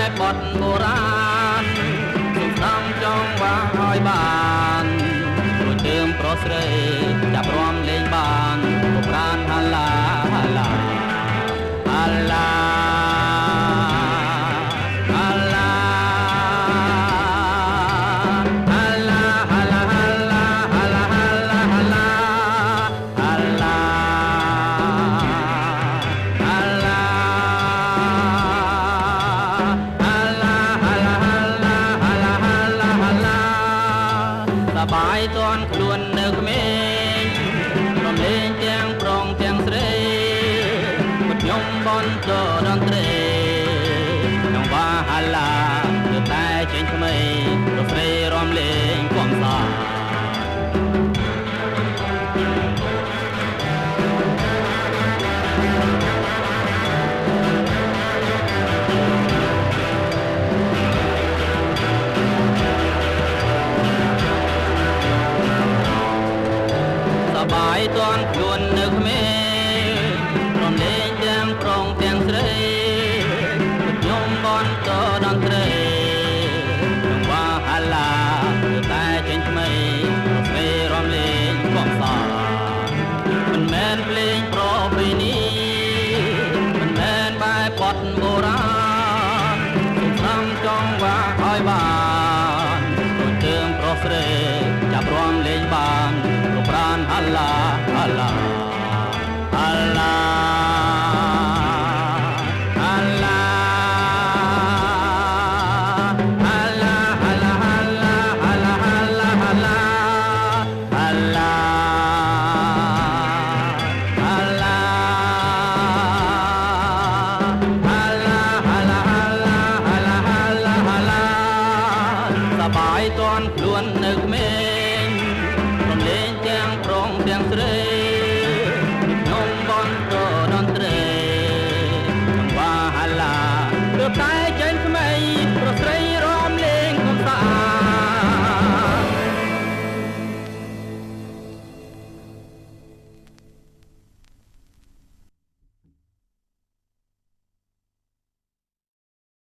បត់បុរាណសុំដំចង់វាឲ្យបានរួចទើមប្រុសស្រីចាប់រំលេងបានពុកប្រានហាឡាហាឡាហាឡាបាយតន់ខ្លួននៅក្មេងរំលេងទាំងប្រងទាំងស្រីមកខ្ញុំបនចតន្ត្រីក្នុងវាហាឡាគឺតែចេញថ្មីរស្រីរំលេងគំសាបាយតន់ខ្លួននៅក្មេងរំលេងទាំងប្រងទាំងស្រីខ្ញុំបនតតន្ត្រីក្នុងវាហាឡាគឺតែចេញថ្មីរស្រីរំលេងគំសាមិនមែនភ្លេងប្រពៃណីមិនមែនបែបបទបុរាណសុំចង់វាឲ្យបានដូចទើមប្រុសស្រីចាប់រំលេងបានប្រានហាឡាហាឡាហាឡាហាឡាហាឡាហាឡាហាឡាហាឡាហាឡាហាឡាហាឡាហាឡាសបាយតន់ខ្លួននៅក្មេងរំលេងទាំងប្រងទាំងស្រីខ្ញុំបនតតន្ត្រីក្នុងវាហាឡាទើបតែ